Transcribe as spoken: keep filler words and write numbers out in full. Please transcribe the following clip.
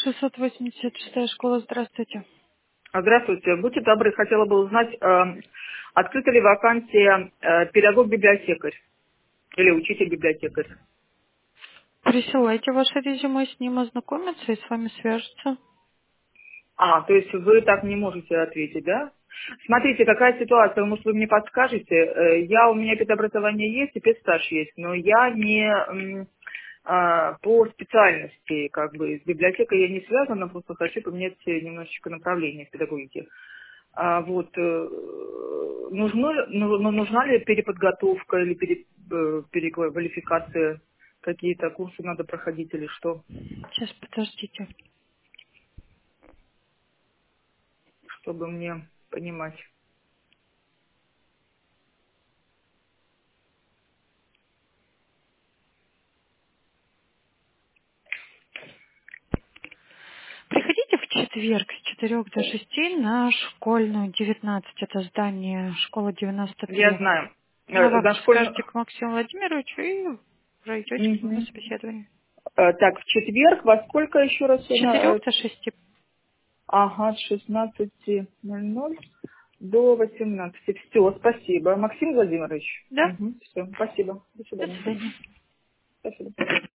шестьсот восемьдесят шестая школа, здравствуйте. А, Здравствуйте. Будьте добры, хотела бы узнать, э, открыта ли вакансия э, педагог-библиотекарь или учитель-библиотекарь. Присылайте ваше резюме, с ним ознакомятся и с вами свяжутся. А, то есть вы так не можете ответить, да? Смотрите, какая ситуация, может, вы мне подскажете. Э, Я, у меня педобразование есть и педстаж есть, но я не м, а, по специальности, как бы, с библиотекой я не связана, просто хочу поменять э, немножечко направление в педагогике. А вот э, нужно, ну, ну, нужна ли переподготовка или пере- э, переквалификация, какие-то курсы надо проходить или что, Сейчас, подождите. чтобы мне понимать. Приходите в четверг с четырёх до шести на школьную девятнадцать. Это здание школы девяносто Я три. знаю. На Э, вахту Дошкольную... скажете к Максиму Владимировичу и пройдете к нему на Мгм. собеседование. Э, Так, в четверг во сколько еще раз? С она, четырёх э, до шести. Ага, с шестнадцати ноль ноль до восемнадцати. Все, спасибо. Максим Владимирович. Да? Все, спасибо. До До свидания. свидания. Спасибо.